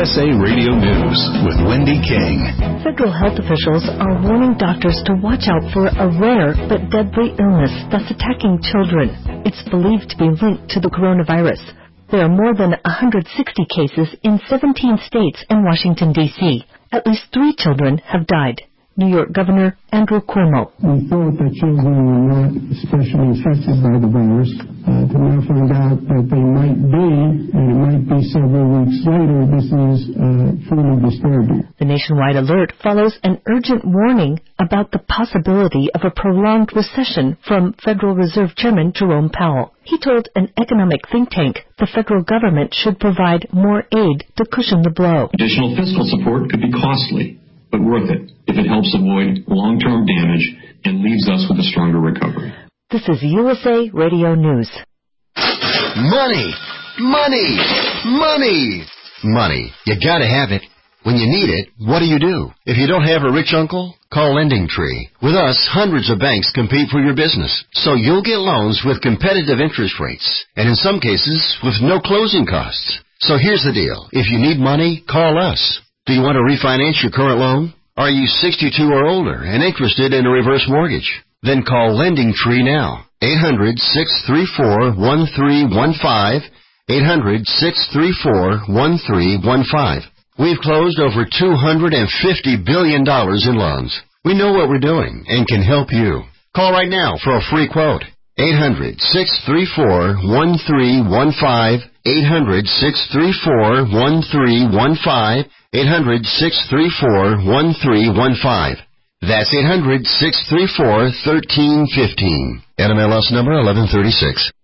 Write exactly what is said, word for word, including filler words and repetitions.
S A Radio News with Wendy King. Federal health officials are warning doctors to watch out for a rare but deadly illness that's attacking children. It's believed to be linked to the coronavirus. There are more than one hundred sixty cases in seventeen states and Washington, D C At least three children have died. New York Governor Andrew Cuomo. We thought that children were not especially affected by the virus. Uh, to now find out that they might be, and it might be several weeks later, this is uh, truly disturbing. The nationwide alert follows an urgent warning about the possibility of a prolonged recession from Federal Reserve Chairman Jerome Powell. He told an economic think tank the federal government should provide more aid to cushion the blow. Additional fiscal support could be costly, but worth it if it helps avoid long-term damage and leaves us with a stronger recovery. This is U S A Radio News. Money! Money! Money! Money. You gotta have it. When you need it, what do you do? If you don't have a rich uncle, call LendingTree. With us, hundreds of banks compete for your business, so you'll get loans with competitive interest rates, and in some cases, with no closing costs. So here's the deal. If you need money, call us. Do you want to refinance your current loan? Are you sixty-two or older and interested in a reverse mortgage? Then call LendingTree now. eight hundred, six three four, one three one five. eight hundred, six three four, one three one five. We've closed over two hundred fifty billion dollars in loans. We know what we're doing and can help you. Call right now for a free quote. eight hundred, six three four, one three one five. eight hundred, six three four, one three one five. eight hundred, six three four, one three one five. That's eight hundred, six three four, one three one five. N M L S number eleven thirty-six.